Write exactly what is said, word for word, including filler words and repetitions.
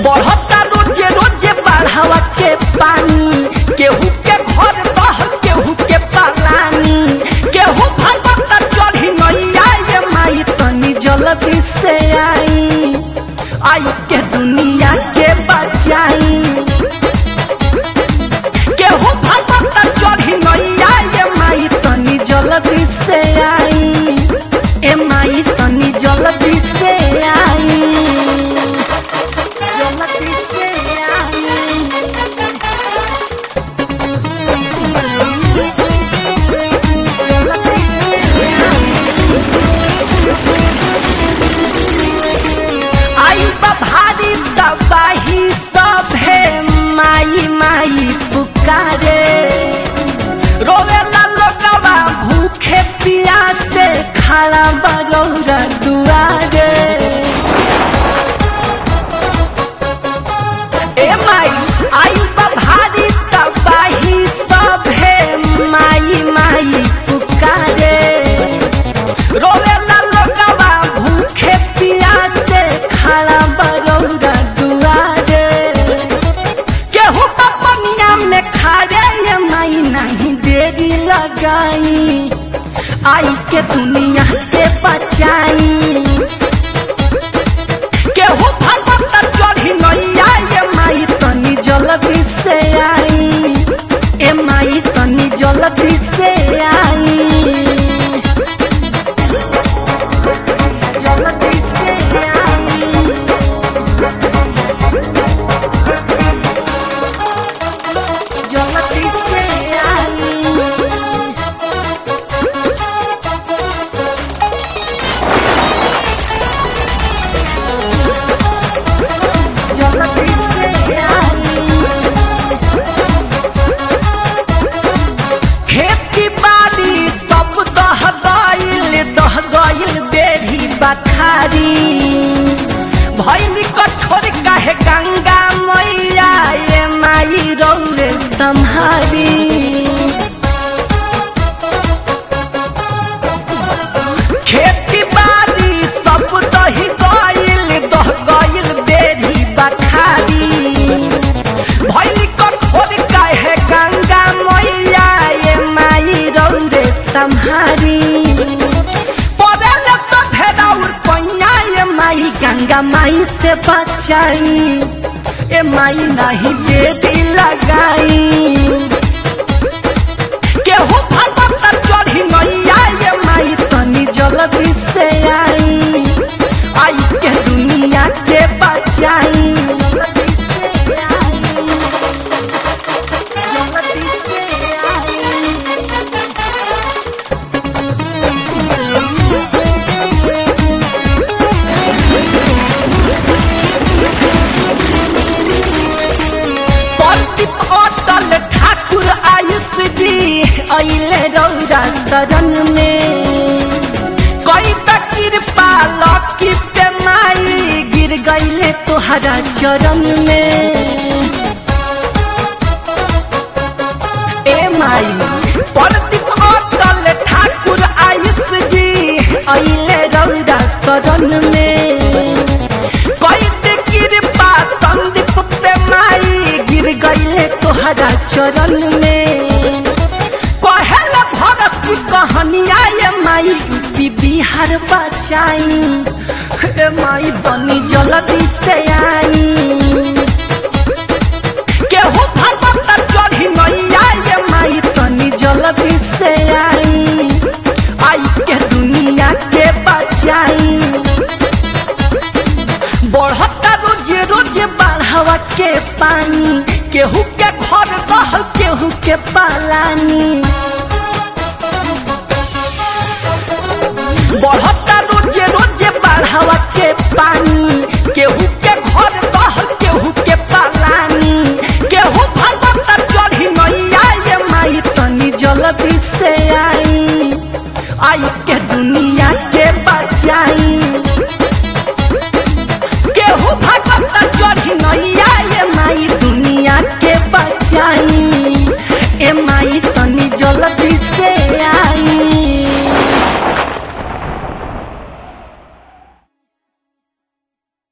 बढ़ता रोजे रोजे बढ़ावा के पानी केहू के घर बह केहू के पालानी केहू भगत चढ़ी नैया ये माई तनी जल्दी से आई आई के दुनिया के बचाई केहू भगत चढ़ी नैया ये माई तनी जल्दी से आई ए माई तनी जल्दी से आई जल्दी से आई जल्दी से आई भारी तबाही सब है माई माई पुकारे रोवेला लोगवा भूखे प्यासे खड़ा बरौरा दुआरे ए माई आई भारी तबाही सब है माई माई पुकारे रोवेला लोगवा भूखे प्यासे खड़ा बरौरा दुआरे केहू पनिया में खारे ये माई नहीं देरी लगाई आई के दुनिया के बचाई केहू भगत चढ़ी नैया ये माई तनी जल्दी से आई ए माई तनी जल्दी से आई जल्दी से आई जल्दी से आई जल्दी से आई खेती बाड़ी सब दह गइल दह गइल बेरी बखारी भइल कठोर काहे गंगा मैया ये माई रौरे सम्हारी खेती बाड़ी सब दही गइल दह गइल बेरी बखारी भइल कठोर काहे गंगा मैया ये माई रौरे सम्हारी पड़ल तो भेदाउर पैया ये माई गंगा माई से बचाई ए माई नहीं देरी लगाई केहू भगत चढ़ी नैया ये माई तनी जल्दी से आई आई के दुनिया के बचाई जल्दी से आई जल्दी से आई प्रदीप अटल ठाकुर आयुष जी अइले रौरा शरण में कई त कृपा लकी पे माई गिर गइले तोहरा चरण में ए माई प्रदीप अटल ठाकुर आयुष जी अइले रौरा शरण में कई त कृपा संदीप पे माई गिर गइले तोहरा चरण में कहल भगत की कहानिया ये माई यूपी बिहार बचाई ए माई बनी जल्दी से आई केहू भगत चढ़ी नैया ये माई तनी जल्दी से आई आई के दुनिया के बचाई बढ़ता रोजे रोजे बढ़ावा के पानी केहू के घर बहल केहू के पालानी बढ़ता रोजे रोजे बढ़ावा के पानी केहू के घर बहल केहू के पालानी केहू भगत चढ़ी नैया ये माई तनी जल्दी से आ